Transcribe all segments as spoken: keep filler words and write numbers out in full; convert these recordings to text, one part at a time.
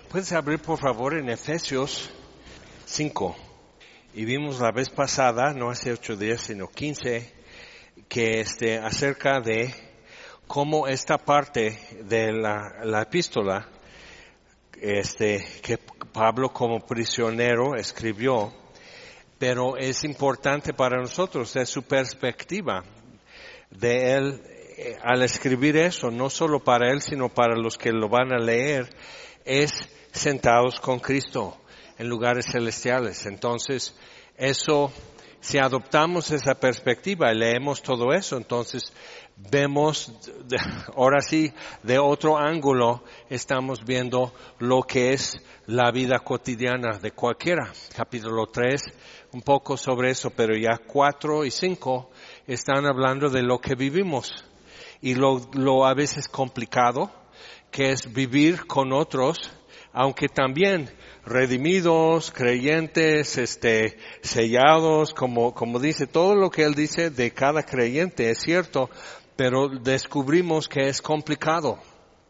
Puedes abrir por favor en Efesios cinco. Y vimos la vez pasada, no hace ocho días, sino quince, que este, acerca de cómo esta parte de la, la epístola, este, que Pablo como prisionero escribió, pero es importante para nosotros, es su perspectiva de él eh, al escribir eso, no solo para él, sino para los que lo van a leer, es sentados con Cristo en lugares celestiales. Entonces, eso, si adoptamos esa perspectiva y leemos todo eso, entonces vemos, ahora sí, de otro ángulo, estamos viendo lo que es la vida cotidiana de cualquiera. Capítulo tres, un poco sobre eso, pero ya cuatro y cinco están hablando de lo que vivimos y lo, lo a veces complicado que es vivir con otros, aunque también redimidos, creyentes, este, sellados, como, como dice, todo lo que él dice de cada creyente es cierto, pero descubrimos que es complicado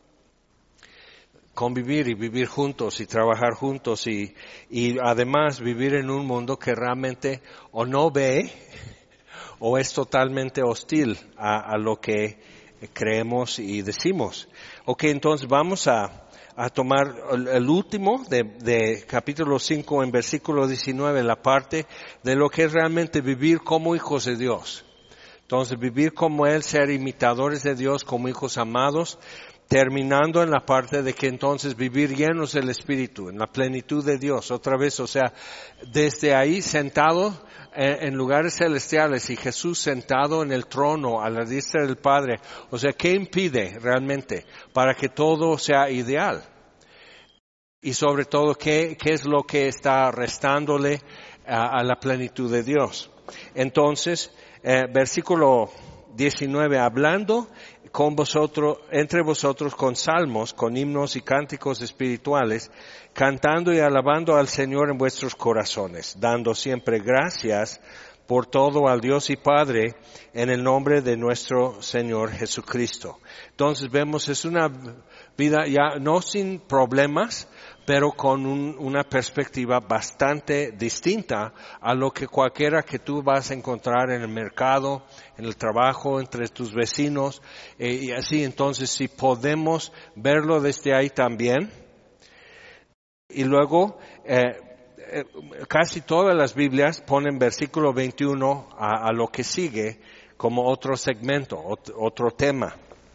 convivir y vivir juntos y trabajar juntos y, y además vivir en un mundo que realmente o no ve o es totalmente hostil a, a lo que creemos y decimos. Ok, entonces vamos a, a tomar el, el último de, de capítulo cinco en versículo diecinueve, la parte de lo que es realmente vivir como hijos de Dios. Entonces vivir como Él, ser imitadores de Dios como hijos amados, terminando en la parte de que entonces vivir llenos del Espíritu, en la plenitud de Dios. Otra vez, o sea, desde ahí sentado en lugares celestiales y Jesús sentado en el trono a la diestra del Padre. O sea, ¿qué impide realmente para que todo sea ideal? Y sobre todo, ¿qué, qué es lo que está restándole a, a la plenitud de Dios? Entonces, eh, versículo diecinueve, hablando con vosotros, entre vosotros con salmos, con himnos y cánticos espirituales, cantando y alabando al Señor en vuestros corazones, dando siempre gracias por todo al Dios y Padre en el nombre de nuestro Señor Jesucristo. Entonces vemos, es una vida ya no sin problemas, pero con un, una perspectiva bastante distinta a lo que cualquiera que tú vas a encontrar en el mercado, en el trabajo, entre tus vecinos, eh, y así. Entonces, si podemos verlo desde ahí también. Y luego, eh, eh, casi todas las Biblias ponen versículo veintiuno a, a lo que sigue como otro segmento, otro, otro tema.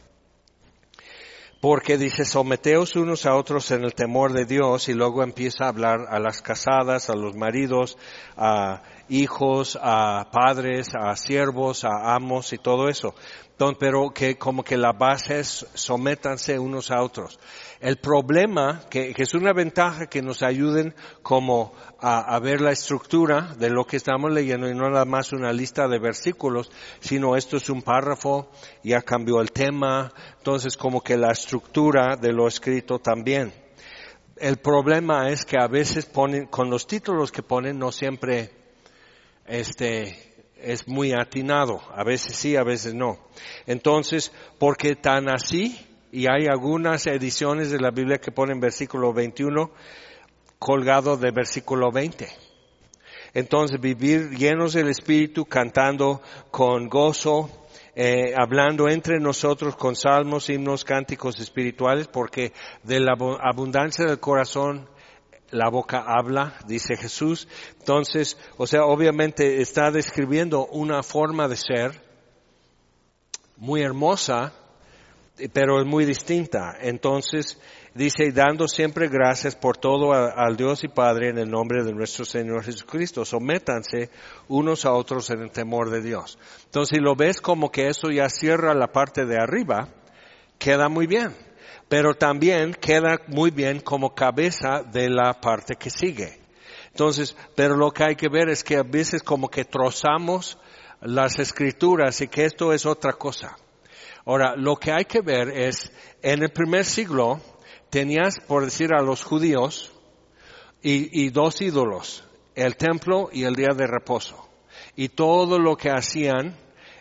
Porque dice, someteos unos a otros en el temor de Dios, y luego empieza a hablar a las casadas, a los maridos, a hijos, a padres, a siervos, a amos y todo eso. Entonces, pero que como que la base es sométanse unos a otros. El problema, que, que es una ventaja que nos ayuden como a, a ver la estructura de lo que estamos leyendo y no nada más una lista de versículos, sino esto es un párrafo, ya cambió el tema, entonces como que la estructura de lo escrito también. El problema es que a veces ponen, con los títulos que ponen no siempre este es muy atinado, a veces sí, a veces no. Entonces, porque tan así, y hay algunas ediciones de la Biblia que ponen versículo veintiuno colgado de versículo veinte. Entonces, vivir llenos del Espíritu, cantando con gozo, eh, hablando entre nosotros con salmos, himnos, cánticos espirituales, porque de la abundancia del corazón la boca habla, dice Jesús. Entonces, o sea, obviamente está describiendo una forma de ser muy hermosa, pero es muy distinta. Entonces, dice, dando siempre gracias por todo a, al Dios y Padre en el nombre de nuestro Señor Jesucristo. Sométanse unos a otros en el temor de Dios. Entonces, si lo ves como que eso ya cierra la parte de arriba, queda muy bien. Pero también queda muy bien como cabeza de la parte que sigue. Entonces, pero lo que hay que ver es que a veces como que trozamos las escrituras y que esto es otra cosa. Ahora, lo que hay que ver es, en el primer siglo, tenías, por decir a los judíos, y, y dos ídolos, el templo y el día de reposo. Y todo lo que hacían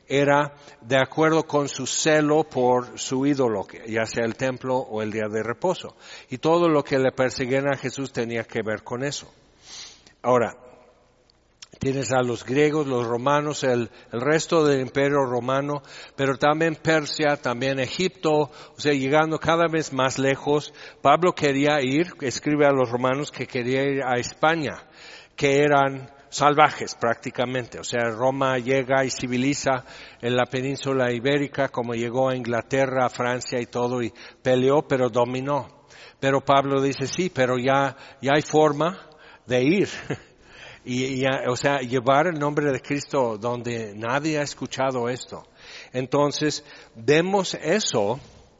era de acuerdo con su celo por su ídolo, ya sea el templo o el día de reposo. Y todo lo que le perseguían a Jesús tenía que ver con eso. Ahora, tienes a los griegos, los romanos, el, el resto del imperio romano, pero también Persia, también Egipto, o sea, llegando cada vez más lejos. Pablo quería ir, escribe a los romanos que quería ir a España, que eran salvajes prácticamente. O sea, Roma llega y civiliza en la península ibérica, como llegó a Inglaterra, a Francia y todo, y peleó, pero dominó. Pero Pablo dice, sí, pero ya, ya hay forma de ir. Y, y, o sea, llevar el nombre de Cristo donde nadie ha escuchado esto. Entonces, vemos eso,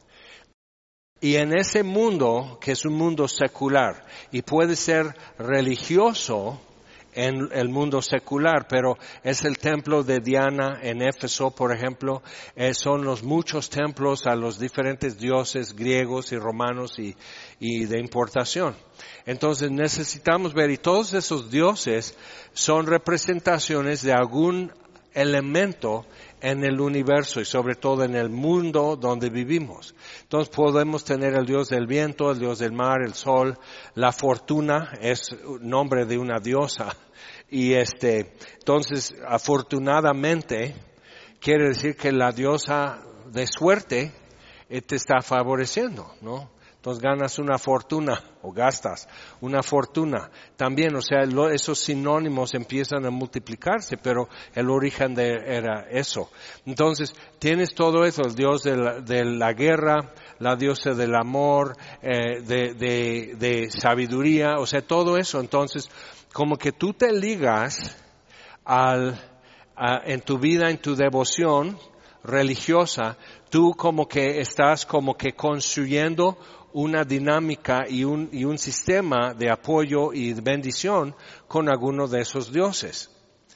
y en ese mundo, que es un mundo secular, y puede ser religioso en el mundo secular, pero es el templo de Diana en Éfeso, por ejemplo, eh, son los muchos templos a los diferentes dioses griegos y romanos y, y de importación. Entonces necesitamos ver, y todos esos dioses son representaciones de algún elemento en el universo y sobre todo en el mundo donde vivimos. Entonces podemos tener el Dios del viento, el Dios del mar, el sol, la fortuna es nombre de una diosa. Y este, entonces afortunadamente quiere decir que la diosa de suerte te está favoreciendo, ¿no? Entonces ganas una fortuna o gastas una fortuna. También, o sea, lo, esos sinónimos empiezan a multiplicarse, pero el origen de, era eso. Entonces, tienes todo eso, el Dios de la, de la guerra, la diosa del amor, eh, de, de, de sabiduría, o sea, todo eso. Entonces, como que tú te ligas al, a, en tu vida, en tu devoción religiosa, tú como que estás como que construyendo una dinámica y un, y un sistema de apoyo y de bendición con alguno de esos dioses.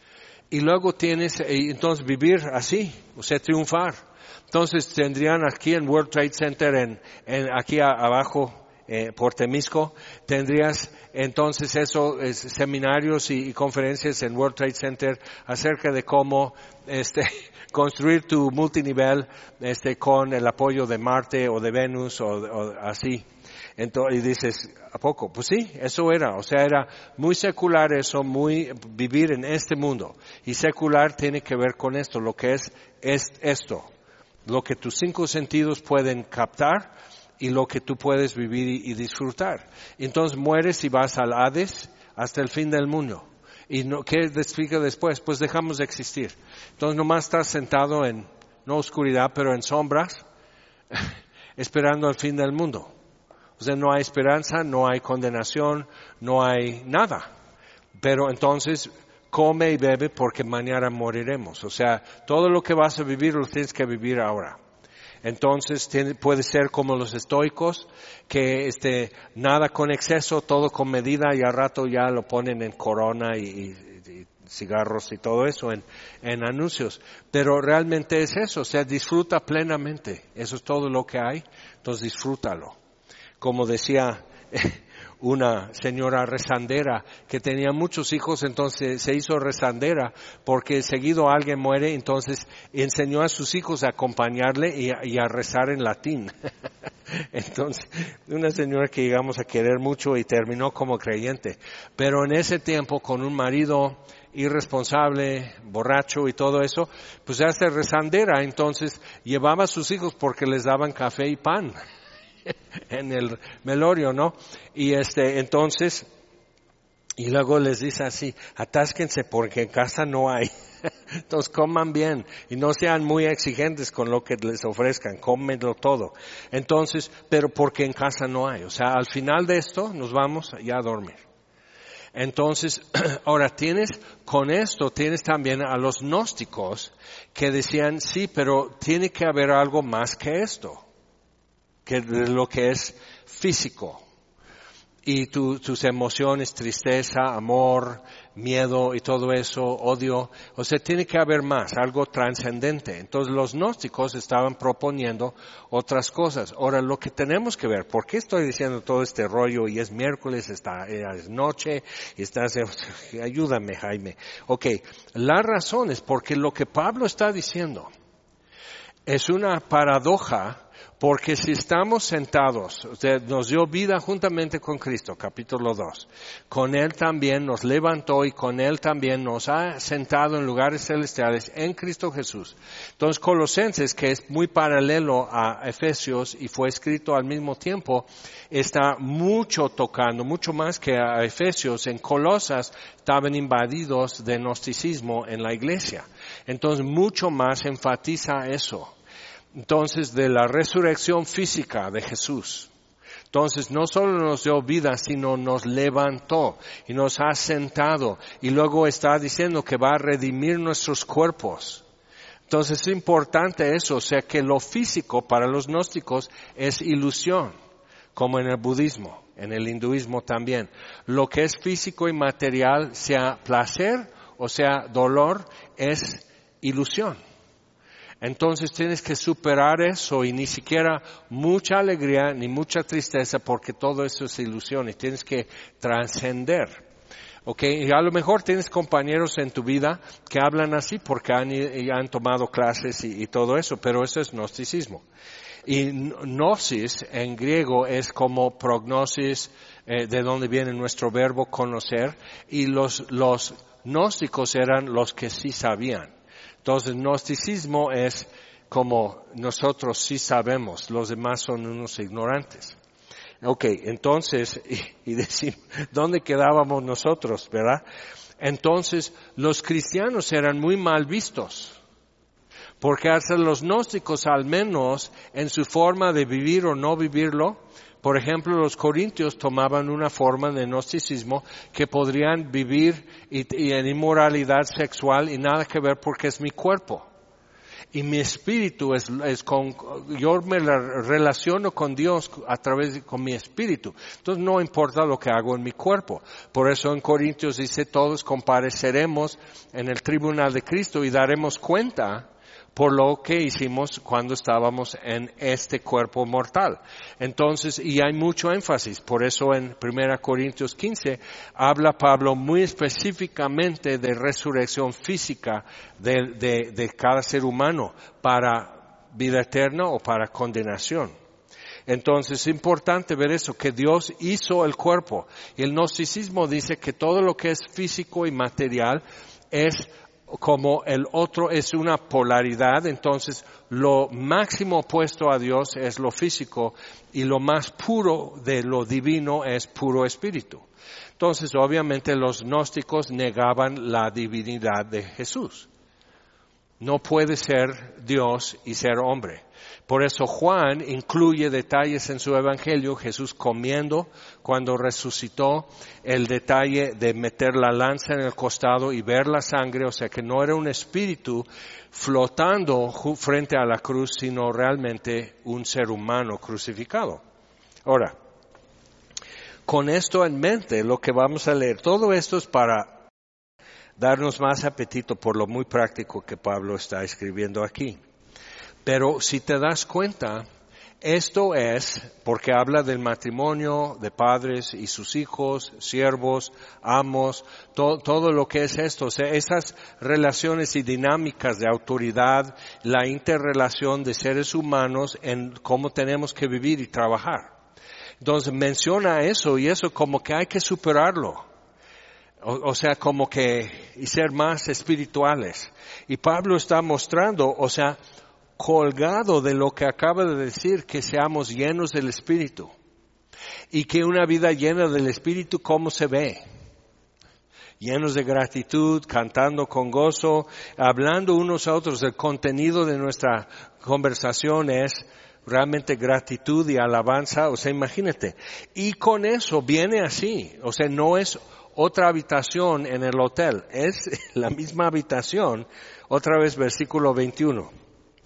Y luego tienes, entonces vivir así, o sea, triunfar. Entonces tendrían aquí en World Trade Center, en, en aquí a, abajo, eh, por Temisco, tendrías entonces eso, es, seminarios y, y conferencias en World Trade Center acerca de cómo, este, construir tu multinivel, este, con el apoyo de Marte o de Venus o, o así. Entonces, y dices, ¿a poco? Pues sí, eso era, o sea, era muy secular eso, muy vivir en este mundo. Y secular tiene que ver con esto, lo que es, es esto, lo que tus cinco sentidos pueden captar y lo que tú puedes vivir y, y disfrutar. Entonces mueres y vas al Hades hasta el fin del mundo. ¿Y no, qué explica después? Pues dejamos de existir. Entonces nomás estás sentado en, no oscuridad, pero en sombras, esperando el fin del mundo. O sea, no hay esperanza, no hay condenación, no hay nada. Pero entonces come y bebe porque mañana moriremos. O sea, todo lo que vas a vivir lo tienes que vivir ahora. Entonces tiene, puede ser como los estoicos, que este, nada con exceso, todo con medida, y al rato ya lo ponen en corona y, y, y cigarros y todo eso en, en anuncios. Pero realmente es eso, o sea, disfruta plenamente. Eso es todo lo que hay, entonces disfrútalo. Como decía una señora rezandera que tenía muchos hijos, entonces se hizo rezandera porque seguido alguien muere, entonces enseñó a sus hijos a acompañarle y a, y a rezar en latín. Entonces, una señora que llegamos a querer mucho y terminó como creyente. Pero en ese tiempo, con un marido irresponsable, borracho y todo eso, pues ya se rezandera, entonces llevaba a sus hijos porque les daban café y pan en el velorio, ¿no? Y este, entonces, y luego les dice así, atásquense porque en casa no hay. Entonces coman bien y no sean muy exigentes con lo que les ofrezcan, cómenlo todo. Entonces, pero porque en casa no hay. O sea, al final de esto nos vamos ya a dormir. Entonces, ahora tienes, con esto tienes también a los gnósticos que decían, sí, pero tiene que haber algo más que esto, que de lo que es físico. y tu, tus emociones, tristeza, amor, miedo y todo eso, odio. O sea, tiene que haber más, algo trascendente. Entonces los gnósticos estaban proponiendo otras cosas. Ahora, lo que tenemos que ver, ¿por qué estoy diciendo todo este rollo? Y es miércoles, está, es noche, y estás, ayúdame, Jaime. Ok, la razón es porque lo que Pablo está diciendo es una paradoja. Porque si estamos sentados, usted nos dio vida juntamente con Cristo, capítulo dos. Con Él también nos levantó y con Él también nos ha sentado en lugares celestiales en Cristo Jesús. Entonces Colosenses, que es muy paralelo a Efesios y fue escrito al mismo tiempo, está mucho tocando, mucho más que a Efesios. En Colosas estaban invadidos de gnosticismo en la iglesia. Entonces mucho más enfatiza eso. Entonces, de la resurrección física de Jesús. Entonces, no solo nos dio vida, sino nos levantó y nos ha sentado. Y luego está diciendo que va a redimir nuestros cuerpos. Entonces, es importante eso. O sea, que lo físico para los gnósticos es ilusión, como en el budismo, en el hinduismo también. Lo que es físico y material, sea placer o sea dolor, es ilusión. Entonces tienes que superar eso y ni siquiera mucha alegría ni mucha tristeza porque todo eso es ilusión y tienes que trascender. Okay, y a lo mejor tienes compañeros en tu vida que hablan así porque han, han tomado clases y, y todo eso, pero eso es gnosticismo. Y gnosis en griego es como prognosis, eh, de donde viene nuestro verbo conocer, y los, los gnósticos eran los que sí sabían. Entonces, gnosticismo es como nosotros sí sabemos, los demás son unos ignorantes. Ok, entonces, y, y decimos, ¿dónde quedábamos nosotros, verdad? Entonces, los cristianos eran muy mal vistos, porque hasta los gnósticos, al menos en su forma de vivir o no vivirlo, por ejemplo, los corintios tomaban una forma de gnosticismo que podrían vivir y, y en inmoralidad sexual y nada que ver porque es mi cuerpo. Y mi espíritu es, es con, yo me relaciono con Dios a través de, con mi espíritu. Entonces no importa lo que hago en mi cuerpo. Por eso en Corintios dice, todos compareceremos en el tribunal de Cristo y daremos cuenta por lo que hicimos cuando estábamos en este cuerpo mortal. Entonces, y hay mucho énfasis, por eso en primera Corintios quince habla Pablo muy específicamente de resurrección física de, de, de cada ser humano para vida eterna o para condenación. Entonces es importante ver eso, que Dios hizo el cuerpo. Y el gnosticismo dice que todo lo que es físico y material es como el otro es una polaridad, entonces lo máximo opuesto a Dios es lo físico y lo más puro de lo divino es puro espíritu. Entonces, obviamente los gnósticos negaban la divinidad de Jesús. No puede ser Dios y ser hombre. Por eso Juan incluye detalles en su evangelio, Jesús comiendo cuando resucitó, el detalle de meter la lanza en el costado y ver la sangre, o sea que no era un espíritu flotando frente a la cruz, sino realmente un ser humano crucificado. Ahora, con esto en mente, lo que vamos a leer, todo esto es para darnos más apetito por lo muy práctico que Pablo está escribiendo aquí. Pero si te das cuenta, esto es porque habla del matrimonio de padres y sus hijos, siervos, amos, to, todo lo que es esto. O sea, esas relaciones y dinámicas de autoridad, la interrelación de seres humanos en cómo tenemos que vivir y trabajar. Entonces menciona eso y eso como que hay que superarlo. O, o sea, como que y ser más espirituales. Y Pablo está mostrando, o sea, colgado de lo que acaba de decir, que seamos llenos del Espíritu. Y que una vida llena del Espíritu, ¿cómo se ve? Llenos de gratitud, cantando con gozo, hablando unos a otros. El contenido de nuestra conversación es realmente gratitud y alabanza. O sea, imagínate. Y con eso viene así. O sea, no es otra habitación en el hotel. Es la misma habitación. Otra vez, versículo veintiuno.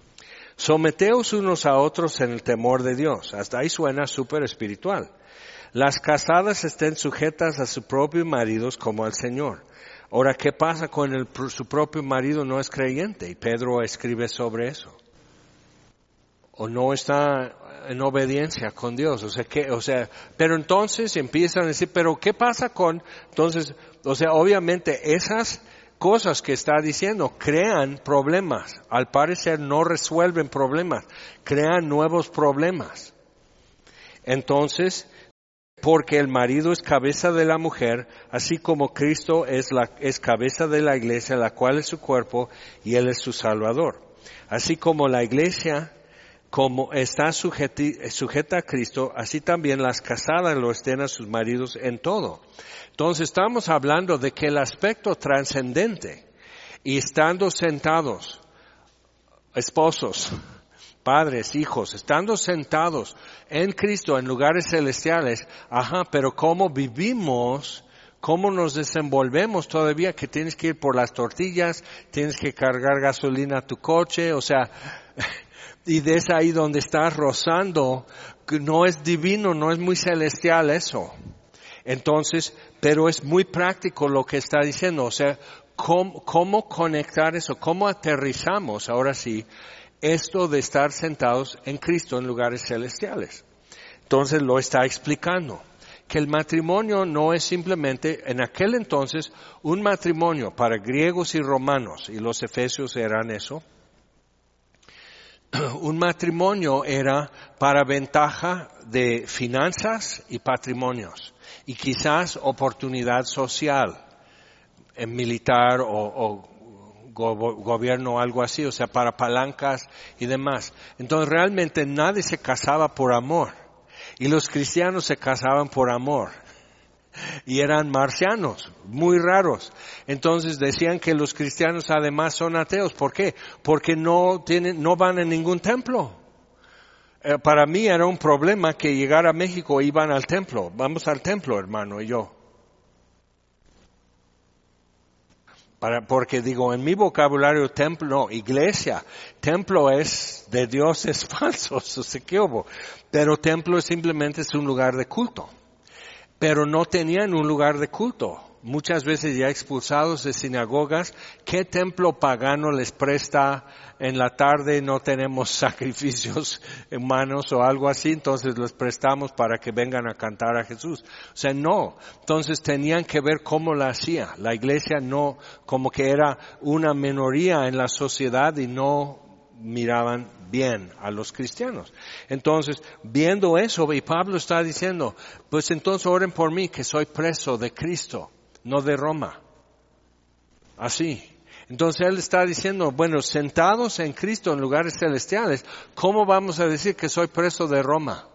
Someteos unos a otros en el temor de Dios. Hasta ahí suena súper espiritual. Las casadas estén sujetas a sus propios maridos como al Señor. Ahora, ¿qué pasa con el, su propio marido no es creyente? Y Pedro escribe sobre eso. O no está en obediencia con Dios. O sea, que, o sea, pero entonces empiezan a decir, pero ¿qué pasa con, entonces, o sea, obviamente esas cosas que está diciendo crean problemas. Al parecer no resuelven problemas, crean nuevos problemas. Entonces, porque el marido es cabeza de la mujer, así como Cristo es la, es cabeza de la iglesia, la cual es su cuerpo, y Él es su Salvador. Así como la iglesia, como está sujeta, sujeta a Cristo, así también las casadas lo estén a sus maridos en todo. Entonces estamos hablando de que el aspecto trascendente, y estando sentados, esposos, padres, hijos, estando sentados en Cristo en lugares celestiales, ajá, pero cómo vivimos, cómo nos desenvolvemos todavía, que tienes que ir por las tortillas, tienes que cargar gasolina a tu coche, o sea, y es ahí donde estás rozando, que no es divino, no es muy celestial eso. Entonces, pero es muy práctico lo que está diciendo, o sea, cómo, cómo conectar eso, cómo aterrizamos, ahora sí, esto de estar sentados en Cristo en lugares celestiales. Entonces lo está explicando, que el matrimonio no es simplemente, en aquel entonces, un matrimonio para griegos y romanos, y los efesios eran eso. Un matrimonio era para ventaja de finanzas y patrimonios, y quizás oportunidad social, en militar o, o gobierno o algo así, o sea, para palancas y demás. Entonces realmente nadie se casaba por amor. Y los cristianos se casaban por amor. Y eran marcianos, muy raros. Entonces decían que los cristianos además son ateos. ¿Por qué? Porque no tienen, no van a ningún templo. Eh, para mí era un problema que llegar a México iban al templo. Vamos al templo, hermano, y yo. Para, porque digo, en mi vocabulario, templo, no, iglesia, templo es de dioses falsos, o sea, ¿qué hubo? Pero templo simplemente es un lugar de culto. Pero no tenían un lugar de culto. Muchas veces ya expulsados de sinagogas, ¿qué templo pagano les presta en la tarde? No tenemos sacrificios humanos o algo así, entonces les prestamos para que vengan a cantar a Jesús. O sea, no. Entonces tenían que ver cómo la hacía. La iglesia no, como que era una minoría en la sociedad y no miraban bien a los cristianos. Entonces, viendo eso, y Pablo está diciendo, pues entonces oren por mí que soy preso de Cristo, no de Roma. Así. Entonces él está diciendo, bueno, sentados en Cristo en lugares celestiales, ¿cómo vamos a decir que soy preso de Roma?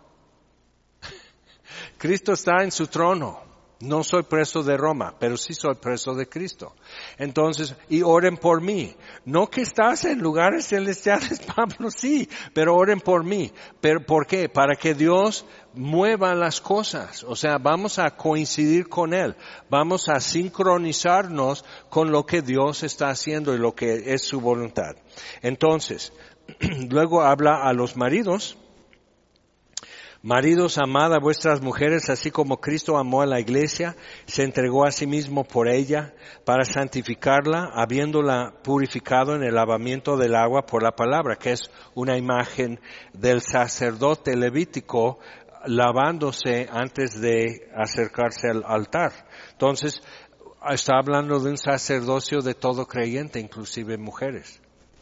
Cristo está en su trono. No soy preso de Roma, pero sí soy preso de Cristo. Entonces, y oren por mí. No que estás en lugares celestiales, Pablo, sí, pero oren por mí. ¿Pero por qué? Para que Dios mueva las cosas. O sea, vamos a coincidir con Él. Vamos a sincronizarnos con lo que Dios está haciendo y lo que es su voluntad. Entonces, luego habla a los maridos. Maridos, amad a vuestras mujeres, así como Cristo amó a la iglesia, se entregó a sí mismo por ella, para santificarla, habiéndola purificado en el lavamiento del agua por la palabra, que es una imagen del sacerdote levítico lavándose antes de acercarse al altar. Entonces, está hablando de un sacerdocio de todo creyente, inclusive mujeres.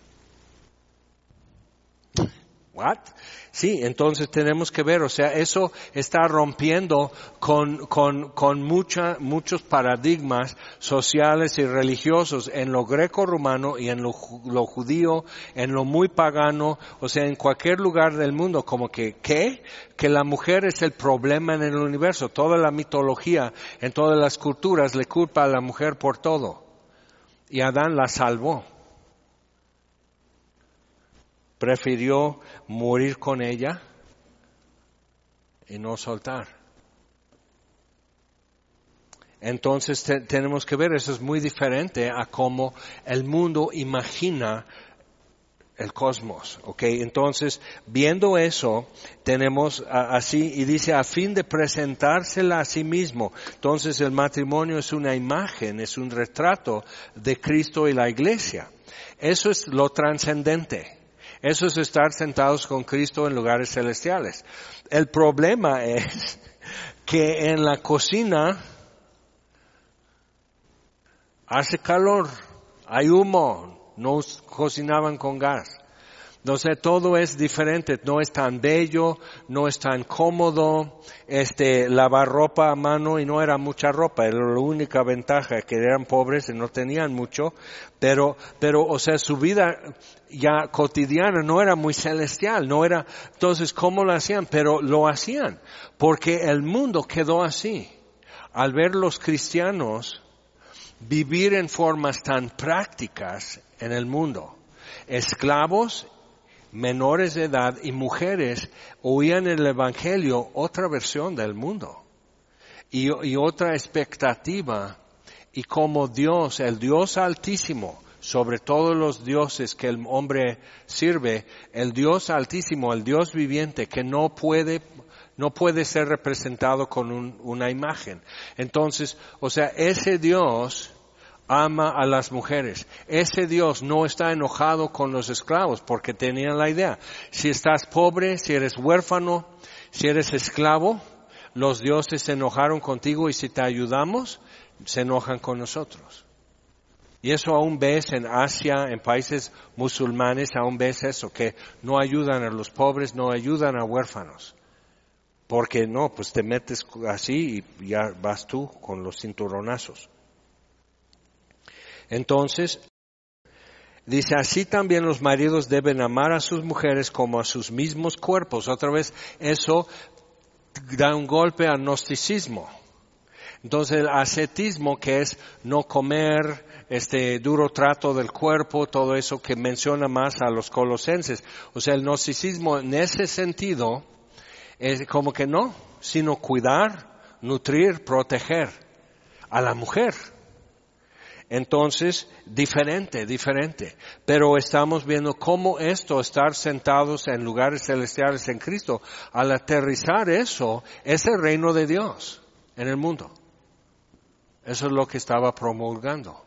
¿What? Sí, entonces tenemos que ver, o sea, eso está rompiendo con, con, con mucha, muchos paradigmas sociales y religiosos en lo greco-romano y en lo, lo judío, en lo muy pagano, o sea, en cualquier lugar del mundo, como que, ¿qué? Que la mujer es el problema en el universo. Toda la mitología, en todas las culturas, le culpa a la mujer por todo. Y Adán la salvó. Prefirió morir con ella y no soltar. Entonces te, tenemos que ver, eso es muy diferente a cómo el mundo imagina el cosmos, ¿ok? Entonces, viendo eso, tenemos a, así, y dice, a fin de presentársela a sí mismo. Entonces, el matrimonio es una imagen, es un retrato de Cristo y la iglesia. Eso es lo trascendente. Eso es estar sentados con Cristo en lugares celestiales. El problema es que en la cocina hace calor, hay humo, no cocinaban con gas. Entonces todo es diferente, no es tan bello, no es tan cómodo, este, lavar ropa a mano y no era mucha ropa, era la única ventaja, que eran pobres y no tenían mucho, pero, pero, o sea, su vida ya cotidiana no era muy celestial, no era, entonces ¿cómo lo hacían? Pero lo hacían, porque el mundo quedó así. Al ver los cristianos vivir en formas tan prácticas en el mundo, esclavos, menores de edad y mujeres oían el evangelio otra versión del mundo y, y otra expectativa, y como Dios, el Dios altísimo, sobre todos los dioses que el hombre sirve, el Dios altísimo, el Dios viviente que no puede no puede ser representado con un, una imagen. Entonces, o sea, ese Dios ama a las mujeres. Ese Dios no está enojado con los esclavos, porque tenían la idea. Si estás pobre, si eres huérfano, si eres esclavo, los dioses se enojaron contigo, y si te ayudamos, se enojan con nosotros. Y eso aún ves en Asia, en países musulmanes, aún ves eso, que no ayudan a los pobres, no ayudan a huérfanos. Porque no, pues te metes así y ya vas tú con los cinturonazos. Entonces, dice, así también los maridos deben amar a sus mujeres como a sus mismos cuerpos. Otra vez, eso da un golpe al gnosticismo. Entonces, el ascetismo, que es no comer, este duro trato del cuerpo, todo eso que menciona más a los colosenses. O sea, el gnosticismo en ese sentido es como que no, sino cuidar, nutrir, proteger a la mujer. Entonces, diferente, diferente. Pero estamos viendo cómo esto, estar sentados en lugares celestiales en Cristo, al aterrizar eso, es el reino de Dios en el mundo. Eso es lo que estaba promulgando.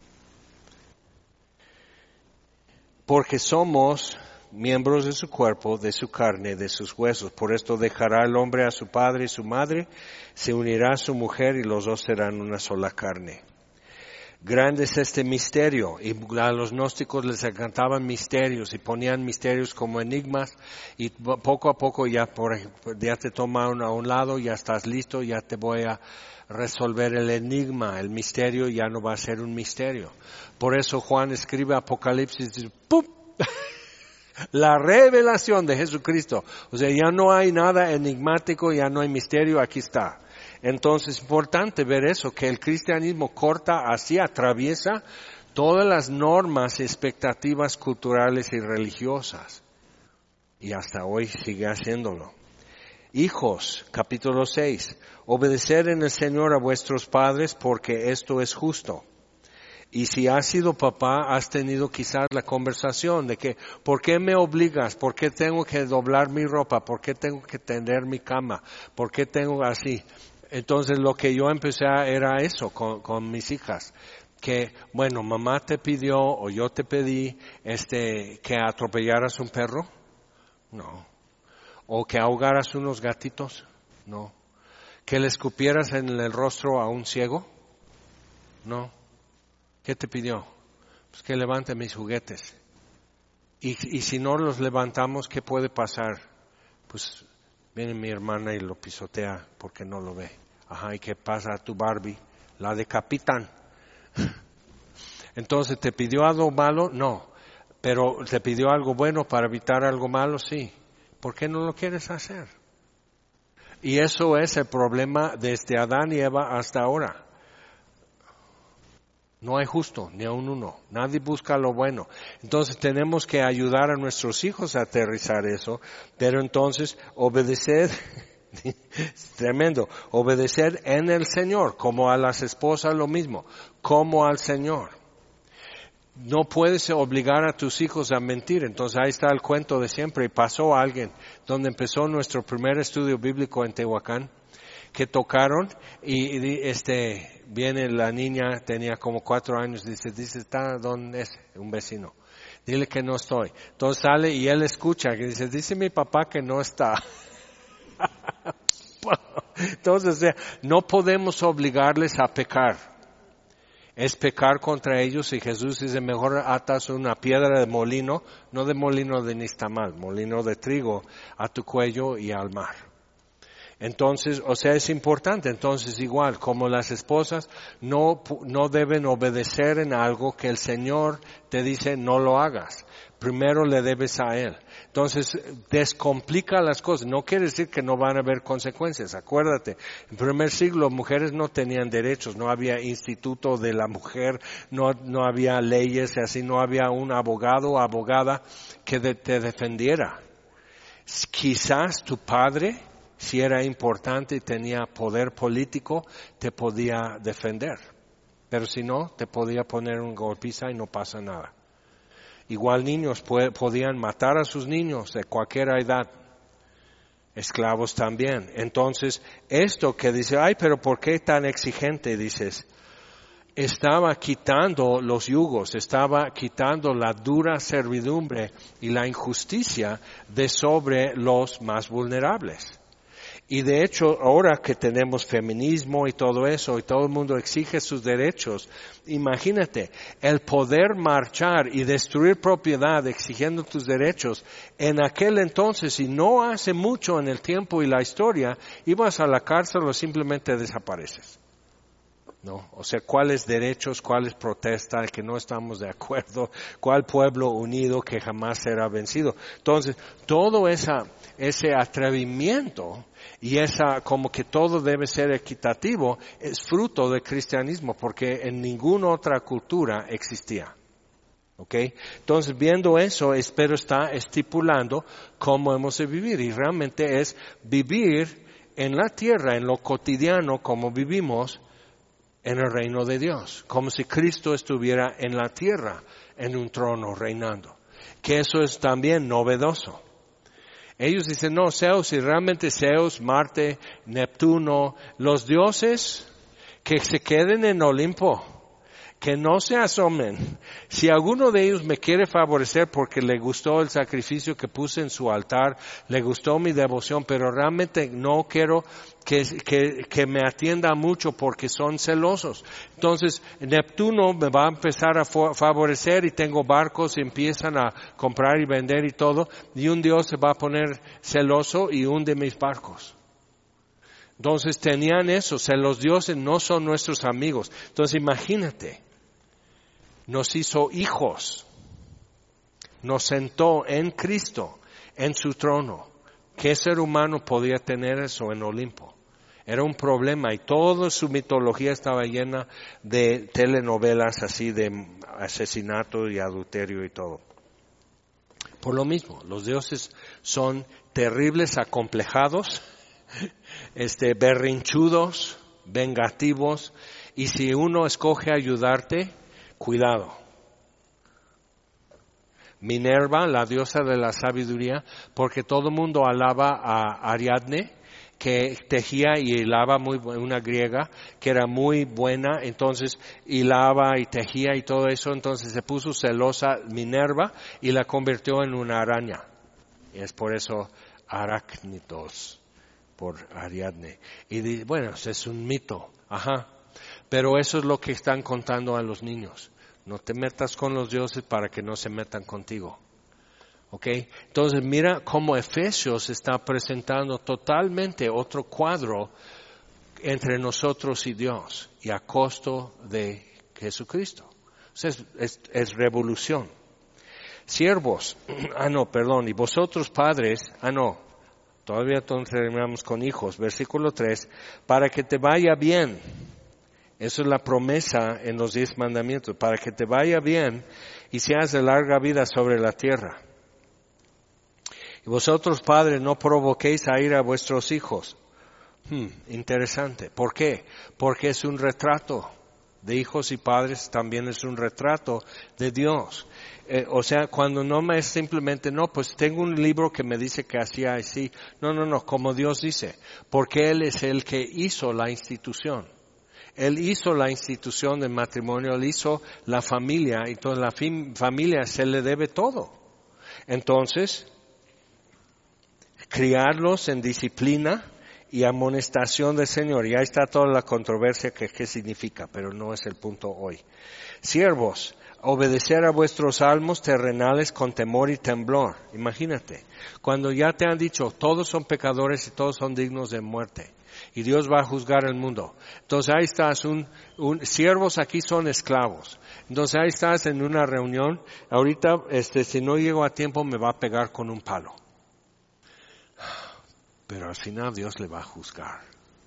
Porque somos miembros de su cuerpo, de su carne, de sus huesos. Por esto dejará el hombre a su padre y su madre, se unirá a su mujer y los dos serán una sola carne. Grande es este misterio, y a los gnósticos les encantaban misterios y ponían misterios como enigmas, y poco a poco ya, por, ya te toman a un lado, ya estás listo, ya te voy a resolver el enigma, el misterio ya no va a ser un misterio. Por eso Juan escribe Apocalipsis y dice, ¡pum! La revelación de Jesucristo. O sea, ya no hay nada enigmático, ya no hay misterio, aquí está. Entonces es importante ver eso, que el cristianismo corta así, atraviesa todas las normas y expectativas culturales y religiosas. Y hasta hoy sigue haciéndolo. Hijos, capítulo seis, obedeced en el Señor a vuestros padres, porque esto es justo. Y si has sido papá, has tenido quizás la conversación de que, ¿por qué me obligas? ¿Por qué tengo que doblar mi ropa? ¿Por qué tengo que tender mi cama? ¿Por qué tengo así? Entonces lo que yo empecé era eso con, con mis hijas. Que, bueno, mamá te pidió o yo te pedí este que atropellaras un perro. No. O que ahogaras unos gatitos. No. Que le escupieras en el rostro a un ciego. No. ¿Qué te pidió? Pues que levante mis juguetes. Y, y si no los levantamos, ¿qué puede pasar? Pues viene mi hermana y lo pisotea porque no lo ve. Ajá, ¿y qué pasa a tu Barbie? La decapitan. Entonces, ¿te pidió algo malo? No. Pero ¿te pidió algo bueno para evitar algo malo? Sí. ¿Por qué no lo quieres hacer? Y eso es el problema desde Adán y Eva hasta ahora. No hay justo, ni aun uno. Nadie busca lo bueno. Entonces tenemos que ayudar a nuestros hijos a aterrizar eso. Pero entonces obedecer, tremendo, obedecer en el Señor, como a las esposas lo mismo, como al Señor. no puedes obligar a tus hijos a mentir. Entonces ahí está el cuento de siempre. Y pasó a alguien donde empezó nuestro primer estudio bíblico en Tehuacán, que tocaron y, y este viene la niña, tenía como cuatro años, dice, dice, ¿está dónde es? Un vecino. Dile que no estoy. Entonces sale y él escucha que dice, dice mi papá que no está. Entonces, o sea, no podemos obligarles a pecar. Es pecar contra ellos y Jesús dice, mejor atas una piedra de molino, no de molino de nixtamal, molino de trigo, a tu cuello y al mar. Entonces, o sea, es importante. Entonces, igual, como las esposas no, no deben obedecer en algo que el Señor te dice no lo hagas. Primero le debes a Él. Entonces, descomplica las cosas. No quiere decir que no van a haber consecuencias. Acuérdate, en el primer siglo mujeres no tenían derechos, no había instituto de la mujer, no, no había leyes, así no había un abogado o abogada que de, te defendiera. Quizás tu padre, si era importante y tenía poder político, te podía defender. Pero si no, te podía poner un golpiza y no pasa nada. Igual niños puede, podían matar a sus niños de cualquier edad. Esclavos también. Entonces, esto que dice, ay, pero ¿por qué tan exigente? Dices, estaba quitando los yugos, estaba quitando la dura servidumbre y la injusticia de sobre los más vulnerables. Y de hecho, ahora que tenemos feminismo y todo eso, y todo el mundo exige sus derechos, imagínate, el poder marchar y destruir propiedad exigiendo tus derechos, en aquel entonces, y no hace mucho en el tiempo y la historia, ibas a la cárcel o simplemente desapareces. ¿No? O sea, ¿cuáles derechos, cuáles protestas que no estamos de acuerdo? ¿Cuál pueblo unido que jamás será vencido? Entonces, todo esa, ese atrevimiento y esa, como que todo debe ser equitativo, es fruto del cristianismo, porque en ninguna otra cultura existía. ¿Ok? Entonces, viendo eso, espero está estipulando cómo hemos de vivir. Y realmente es vivir en la tierra, en lo cotidiano, como vivimos, en el reino de Dios, como si Cristo estuviera en la tierra, en un trono reinando. Que eso es también novedoso. Ellos dicen, no, Zeus, y realmente Zeus, Marte, Neptuno, los dioses que se queden en Olimpo, que no se asomen. Si alguno de ellos me quiere favorecer porque le gustó el sacrificio que puse en su altar, le gustó mi devoción, pero realmente no quiero que, que, que me atienda mucho porque son celosos. Entonces, Neptuno me va a empezar a favorecer y tengo barcos y empiezan a comprar y vender y todo, y un dios se va a poner celoso y hunde mis barcos. Entonces tenían eso, o sea, los dioses no son nuestros amigos. Entonces imagínate, nos hizo hijos, nos sentó en Cristo, en su trono. ¿Qué ser humano podía tener eso en Olimpo? Era un problema y toda su mitología estaba llena de telenovelas así de asesinato y adulterio y todo. Por lo mismo, los dioses son terribles, acomplejados, este, berrinchudos, vengativos, y si uno escoge ayudarte, cuidado. Minerva, la diosa de la sabiduría, porque todo el mundo alaba a Ariadne, que tejía y hilaba muy, una griega, que era muy buena, entonces hilaba y tejía y todo eso, entonces se puso celosa Minerva y la convirtió en una araña. Y es por eso Arácnidos, por Ariadne. Y bueno, es un mito, ajá. Pero eso es lo que están contando a los niños. No te metas con los dioses para que no se metan contigo. ¿Ok? Entonces mira cómo Efesios está presentando totalmente otro cuadro entre nosotros y Dios y a costo de Jesucristo. O sea, es, es, es revolución. Siervos, ah no, perdón, y vosotros padres, ah no, todavía terminamos con hijos, versículo tres, para que te vaya bien. Eso es la promesa en los diez mandamientos, para que te vaya bien y seas de larga vida sobre la tierra. Y vosotros, padres, no provoquéis a ira a vuestros hijos. Hmm, interesante. ¿Por qué? Porque es un retrato de hijos y padres también es un retrato de Dios. Eh, o sea, cuando no me es simplemente, no, pues tengo un libro que me dice que así, así. No, no, no, como Dios dice, porque Él es el que hizo la institución. Él hizo la institución del matrimonio, Él hizo la familia, y toda la familia se le debe todo. Entonces, criarlos en disciplina y amonestación del Señor. Y ahí está toda la controversia que qué significa, pero no es el punto hoy. Siervos, obedecer a vuestros amos terrenales con temor y temblor. Imagínate, cuando ya te han dicho, todos son pecadores y todos son dignos de muerte. Y Dios va a juzgar el mundo. Entonces ahí estás, un, un, siervos aquí son esclavos. Entonces ahí estás en una reunión. Ahorita, este, si no llego a tiempo me va a pegar con un palo. Pero al final Dios le va a juzgar.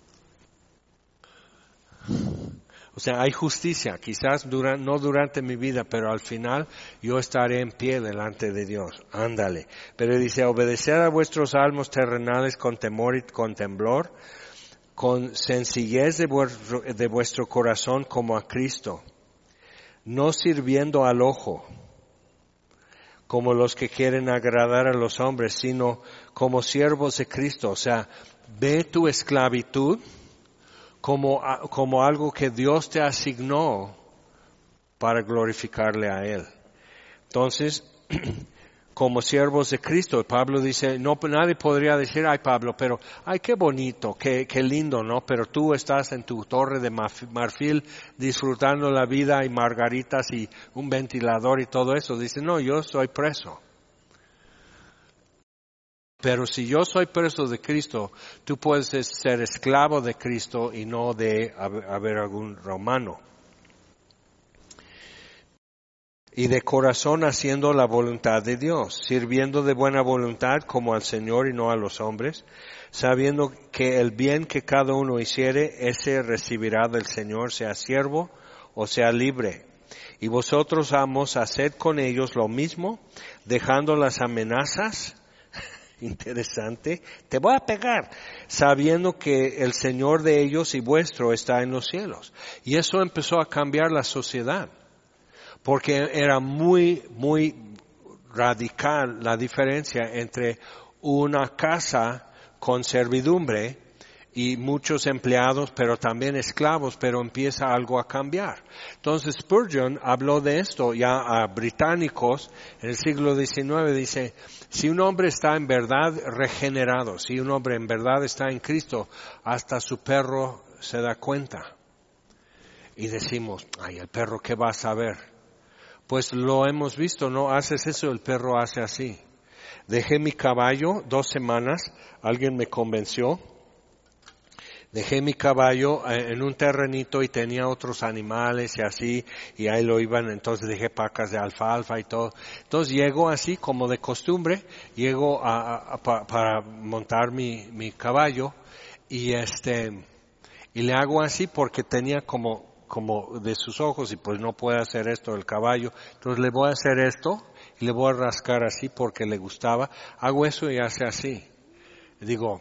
O sea, hay justicia, quizás dura, no durante mi vida, pero al final yo estaré en pie delante de Dios. Ándale. Pero dice, obedecer a vuestros amos terrenales con temor y con temblor, con sencillez de vuestro, de vuestro corazón como a Cristo, no sirviendo al ojo, como los que quieren agradar a los hombres, sino como siervos de Cristo. O sea, ve tu esclavitud como, como algo que Dios te asignó para glorificarle a Él. Entonces, como siervos de Cristo, Pablo dice, no, nadie podría decir, ay Pablo, pero, ay qué bonito, qué, qué lindo, ¿no? Pero tú estás en tu torre de marfil disfrutando la vida y margaritas y un ventilador y todo eso. Dice, no, yo soy preso. Pero si yo soy preso de Cristo, tú puedes ser esclavo de Cristo y no de haber algún romano. Y de corazón haciendo la voluntad de Dios, sirviendo de buena voluntad como al Señor y no a los hombres, sabiendo que el bien que cada uno hiciere, ese recibirá del Señor, sea siervo o sea libre. Y vosotros, amos, haced con ellos lo mismo, dejando las amenazas. Interesante, te voy a pegar, sabiendo que el Señor de ellos y vuestro está en los cielos. Y eso empezó a cambiar la sociedad, porque era muy, muy radical la diferencia entre una casa con servidumbre y muchos empleados, pero también esclavos, pero empieza algo a cambiar. Entonces Spurgeon habló de esto ya a británicos en el siglo diecinueve, dice, si un hombre está en verdad regenerado, si un hombre en verdad está en Cristo, hasta su perro se da cuenta. Y decimos, ay, el perro, ¿qué va a saber? Pues lo hemos visto, ¿no? Haces eso, el perro hace así. Dejé mi caballo dos semanas, alguien me convenció. Dejé mi caballo en un terrenito y tenía otros animales y así, y ahí lo iban, entonces dejé pacas de alfalfa y todo. Entonces llego así, como de costumbre, llego a, a, a, para montar mi, mi caballo, y este, y le hago así porque tenía como, como de sus ojos, y pues no puede hacer esto el caballo. Entonces le voy a hacer esto, y le voy a rascar así porque le gustaba. Hago eso y hace así. Y digo,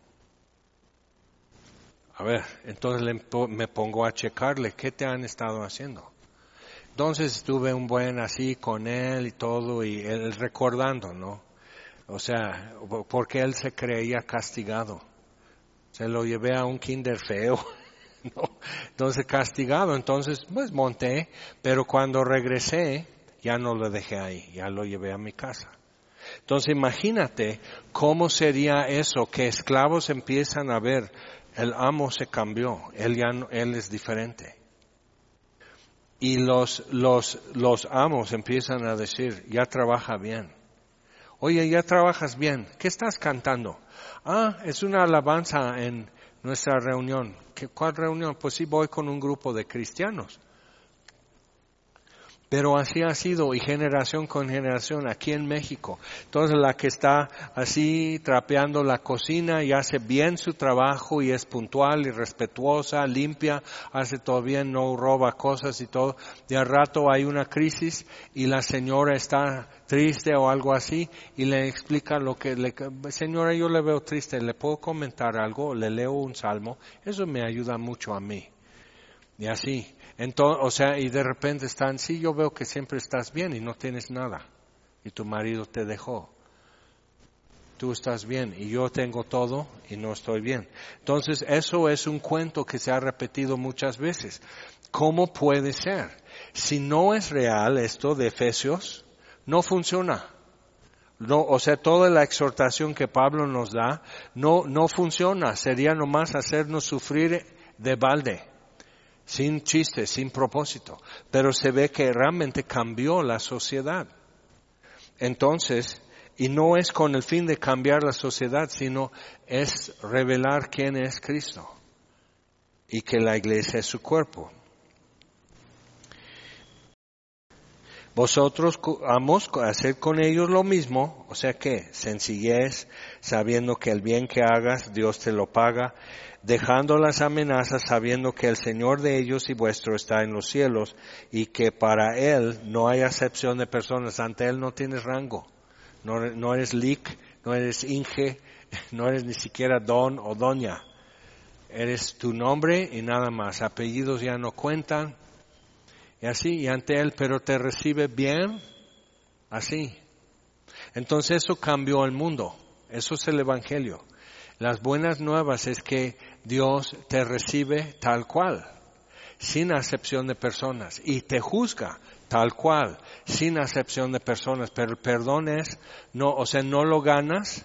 a ver, entonces le, me pongo a checarle, ¿qué te han estado haciendo? Entonces estuve un buen así con él y todo, y él recordando, ¿no? O sea, porque él se creía castigado. Se lo llevé a un kinder feo, ¿no? Entonces castigado, entonces pues monté, pero cuando regresé ya no lo dejé ahí, ya lo llevé a mi casa. Entonces imagínate cómo sería eso, que esclavos empiezan a ver, el amo se cambió, él ya no, él es diferente. Y los, los, los amos empiezan a decir, ya trabaja bien. Oye, ya trabajas bien, ¿qué estás cantando? Ah, es una alabanza en nuestra reunión. ¿Qué, cuál reunión? Pues sí, voy con un grupo de cristianos. Pero así ha sido, y generación con generación, aquí en México. Entonces la que está así trapeando la cocina y hace bien su trabajo y es puntual y respetuosa, limpia, hace todo bien, no roba cosas y todo. De al rato hay una crisis y la señora está triste o algo así y le explica lo que le, señora, yo le veo triste, ¿le puedo comentar algo? Le leo un salmo, eso me ayuda mucho a mí. Y así. Entonces, o sea, y de repente están, sí, yo veo que siempre estás bien y no tienes nada. Y tu marido te dejó. Tú estás bien y yo tengo todo y no estoy bien. Entonces, eso es un cuento que se ha repetido muchas veces. ¿Cómo puede ser? Si no es real esto de Efesios, no funciona. No, o sea, toda la exhortación que Pablo nos da no, no funciona. Sería nomás hacernos sufrir de balde, sin chiste, sin propósito. Pero se ve que realmente cambió la sociedad. Entonces, y no es con el fin de cambiar la sociedad, sino es revelar quién es Cristo y que la iglesia es su cuerpo. Vosotros, amos, hacer con ellos lo mismo, o sea que sencillez, sabiendo que el bien que hagas, Dios te lo paga, dejando las amenazas, sabiendo que el Señor de ellos y vuestro está en los cielos y que para Él no hay acepción de personas, ante Él no tienes rango. No, no eres Lic, no eres Inge, no eres ni siquiera Don o Doña. Eres tu nombre y nada más. Apellidos ya no cuentan. Y así, y ante Él, pero te recibe bien, así. Entonces eso cambió el mundo. Eso es el Evangelio. Las buenas nuevas es que Dios te recibe tal cual, sin acepción de personas, y te juzga tal cual, sin acepción de personas, pero el perdón es, no, o sea, no lo ganas,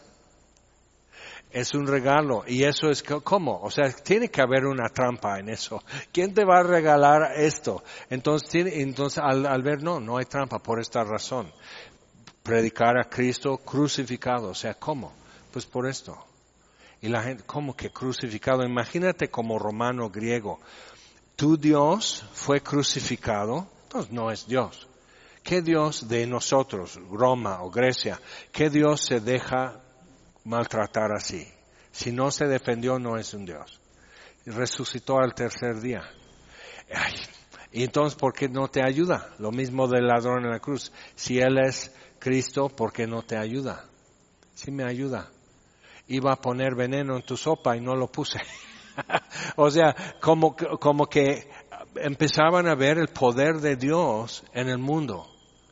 es un regalo, y eso es, ¿cómo? O sea, tiene que haber una trampa en eso. ¿Quién te va a regalar esto? Entonces, tiene, entonces al, al ver, no, no hay trampa por esta razón. Predicar a Cristo crucificado, o sea, ¿cómo? Pues por esto. Y la gente, ¿cómo que crucificado? Imagínate como romano griego. Tu Dios fue crucificado, entonces no es Dios. ¿Qué Dios de nosotros, Roma o Grecia, qué Dios se deja maltratar así? Si no se defendió, no es un Dios. Resucitó al tercer día. Ay, y entonces, ¿por qué no te ayuda? Lo mismo del ladrón en la cruz. Si Él es Cristo, ¿por qué no te ayuda? Sí me ayuda. Iba a poner veneno en tu sopa y no lo puse. O sea, como, como que empezaban a ver el poder de Dios en el mundo.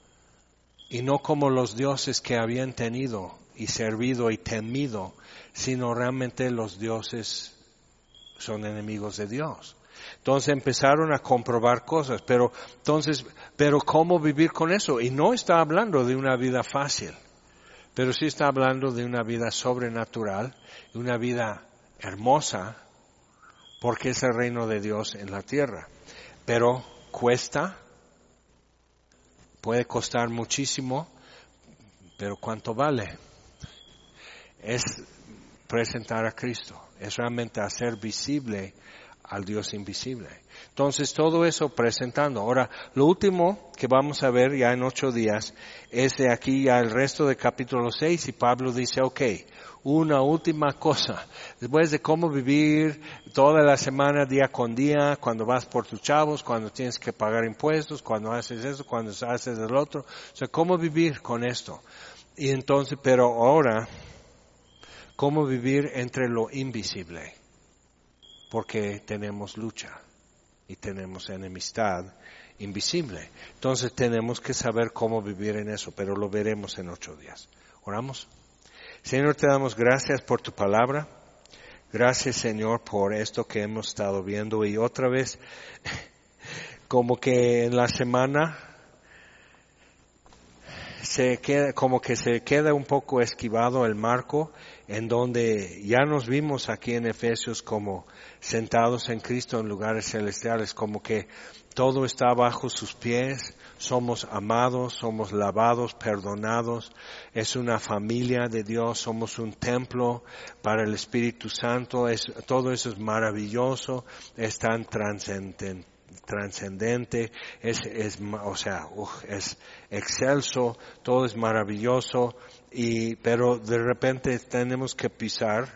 Y no como los dioses que habían tenido y servido y temido, sino realmente los dioses son enemigos de Dios. Entonces empezaron a comprobar cosas, pero entonces, pero ¿cómo vivir con eso? Y no está hablando de una vida fácil, pero sí está hablando de una vida sobrenatural, una vida hermosa, porque es el reino de Dios en la tierra. Pero cuesta, puede costar muchísimo, pero ¿cuánto vale? Es presentar a Cristo, es realmente hacer visible al Dios invisible. Entonces todo eso presentando. Ahora, lo último que vamos a ver ya en ocho días es de aquí ya el resto del capítulo seis, y Pablo dice, ok, una última cosa, después de cómo vivir toda la semana, día con día, cuando vas por tus chavos, cuando tienes que pagar impuestos, cuando haces eso, cuando haces el otro, o sea, cómo vivir con esto. Y entonces, pero ahora, cómo vivir entre lo invisible, porque tenemos lucha y tenemos enemistad invisible. Entonces tenemos que saber cómo vivir en eso, pero lo veremos en ocho días. Oramos. Señor, te damos gracias por tu palabra. Gracias, Señor, por esto que hemos estado viendo. Y otra vez, como que en la semana se queda, como que se queda un poco esquivado el marco, en donde ya nos vimos aquí en Efesios como sentados en Cristo en lugares celestiales, como que todo está bajo sus pies, somos amados, somos lavados, perdonados, es una familia de Dios, somos un templo para el Espíritu Santo, es, todo eso es maravilloso, es tan trascendente. trascendente, es, es, o sea, uh, es excelso, todo es maravilloso, y, pero de repente tenemos que pisar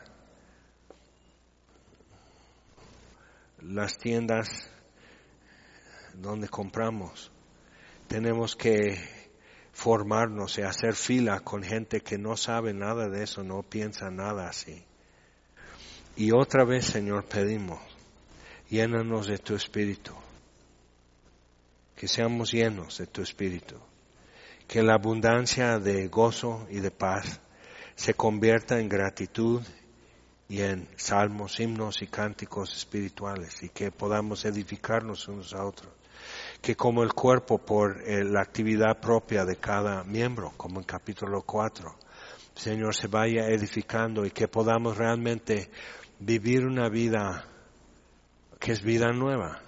las tiendas donde compramos. Tenemos que formarnos y hacer fila con gente que no sabe nada de eso, no piensa nada así. Y otra vez, Señor, pedimos, Llénanos de tu Espíritu. Que seamos llenos de tu Espíritu. Que la abundancia de gozo y de paz se convierta en gratitud y en salmos, himnos y cánticos espirituales, y que podamos edificarnos unos a otros. Que como el cuerpo, por eh, la actividad propia de cada miembro, como en capítulo cuatro, Señor, se vaya edificando y que podamos realmente vivir una vida que es vida nueva.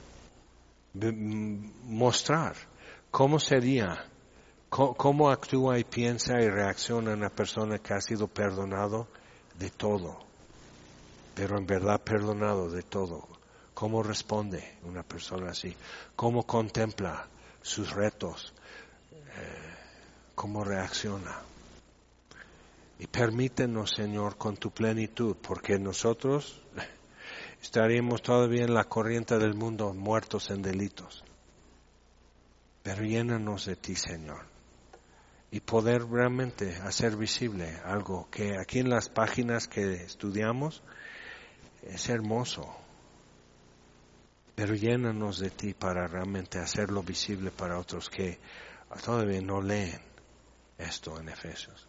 Mostrar cómo sería, cómo, cómo actúa y piensa y reacciona una persona que ha sido perdonado de todo, pero en verdad perdonado de todo. ¿Cómo responde una persona así? ¿Cómo contempla sus retos? Eh, ¿Cómo reacciona? Y permítenos, Señor, con tu plenitud, porque nosotros estaríamos todavía en la corriente del mundo, muertos en delitos. Pero llénanos de ti, Señor, y poder realmente hacer visible algo que aquí en las páginas que estudiamos es hermoso. Pero llénanos de ti para realmente hacerlo visible para otros que todavía no leen esto en Efesios.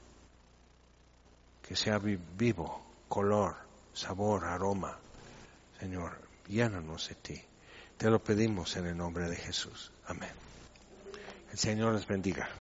Que sea vivo, color, sabor, aroma. Señor, llénanos de ti. Te lo pedimos en el nombre de Jesús. Amén. El Señor les bendiga.